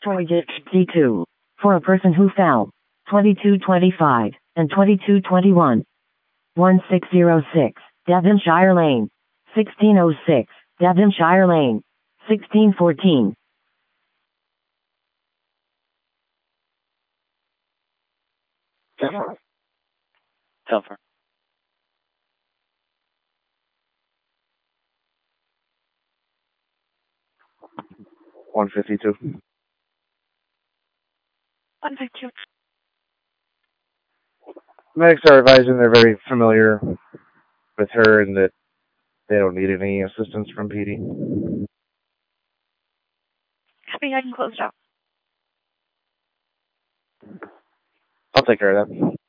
Destroy ditch D2. For a person who fell. 2225 and 2221. 1606, Devonshire Lane. 1606, Devonshire Lane. 1614. Telfer. $152. 152. Medics are advising they're very familiar with her and that they don't need any assistance from PD. Copy, I can close it out. I'll take care of that.